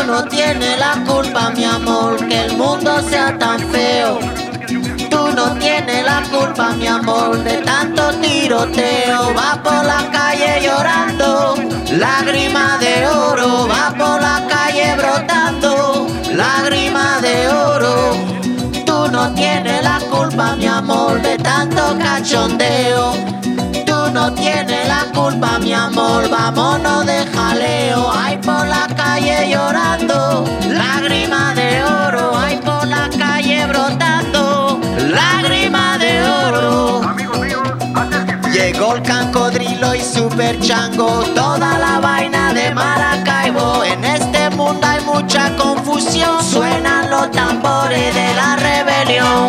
no tienes la culpa, mi amor, que el mundo sea tan feo. Tú no tienes la culpa, mi amor, de tanto tiroteo. Va por la calle llorando, lágrima de oro. Va por la calle brotando, lágrima de oro. Tú no tienes la culpa, mi amor, de tanto cachondeo. Tú no tienes la culpa, mi amor, vámonos de jaleo. Ay, por la calle llorando, lágrima de oro. Ay, por la calle brotando, lágrima de oro. Llegó el Cancodrilo y Super Chango, toda la vaina de Maracaibo. En este mundo hay mucha confusión, suenan los tambores de la rebelión.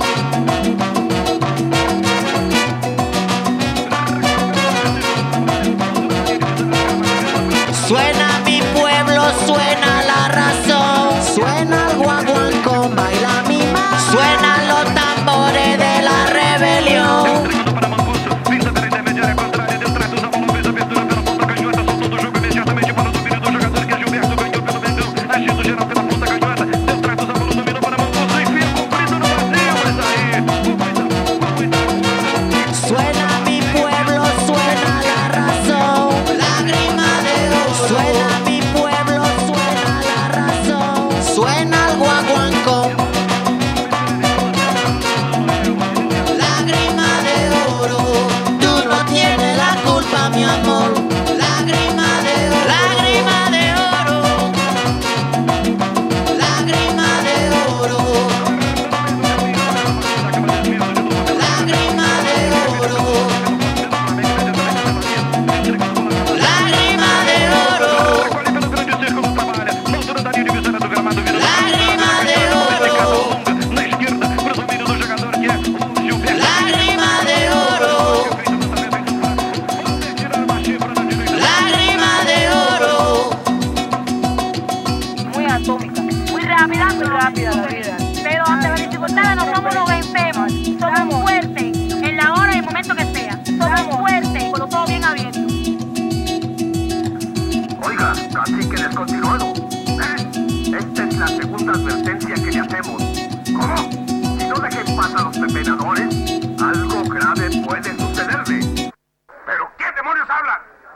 Suena mi pueblo, suena la razón. Suena el guaguancó, baila mi mamá. Suenan los tambores de la rebelión. Suena mi pueblo, suena la razón. Lágrima de oro. Suena mi pueblo, suena la razón. Suena el guaguancó. Lágrima de oro. Tú no tienes la culpa, mi amor. Lágrima de oro. Lágrima de oro. Lágrima de oro. Lágrima de oro. Lágrima de oro. Lágrima de oro. Lágrima de oro. Lágrima de oro. Muy atómica, muy rápida la vida. Pero ante las dificultades no somos los vencemos. Somos fuertes en la hora y el momento que sea. Somos fuertes con los ojos bien abiertos. Oiga, cacique descontinuado. Esta es la segunda advertencia que le hacemos. ¿Cómo? Si no dejen pasar a los pepenadores,